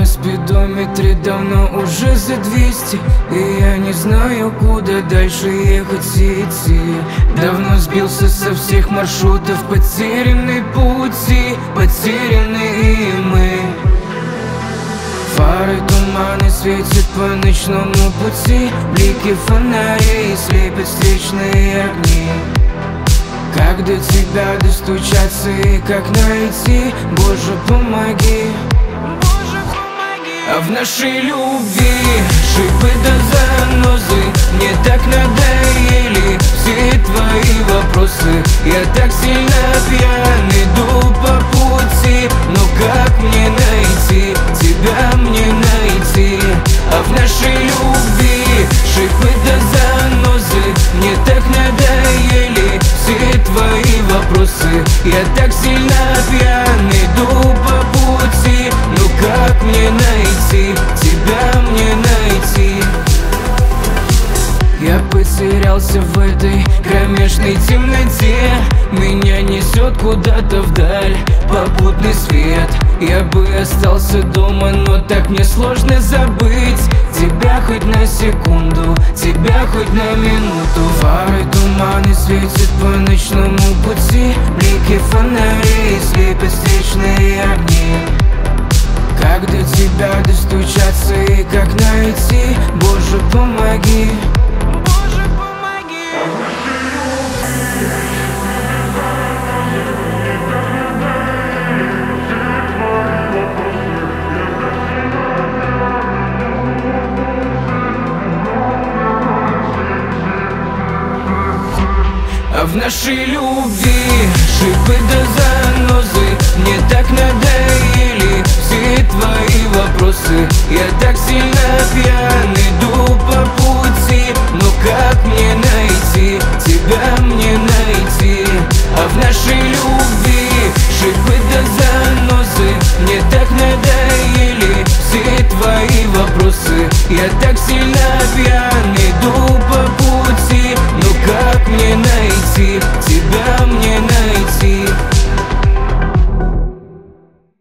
спидометре давно уже за 200, и я не знаю, куда дальше ехать и идти. Давно сбился со всех маршрутов, потерянный пути, потеряны и мы. Фары туманы светят по ночному пути, блики фонарей слепят встречные огни. Как до тебя достучаться и как найти? Боже, помоги. А в нашей любви шипы да занозы мне так надоели все твои вопросы. Я так сильно пьян, иду по пути, но как мне найти? Тебя мне найти. А в нашей любви шипы да занозы мне так надоели все твои вопросы. Я так сильно пьян, иду по пути, но как мне найти? Тебя мне найти. Я потерялся в этой кромешной темноте, меня несет куда-то вдаль попутный свет. Я бы остался дома, но так мне сложно забыть тебя хоть на секунду, тебя хоть на минуту. Фары туманы светят по ночному пути, блики фонарей слепят встречные огни. Как до тебя достучаться и как найти? Боже, помоги. Боже, помоги. А в нашей любви шипы да занозы мне так надоели все твои вопросы. Я так сильно пьян, иду по пути, но как мне найти? Тебя мне найти. А в нашей любви шипы да занозы мне так надоели все твои вопросы. Я так сильно пьян, иду по пути, но как мне найти?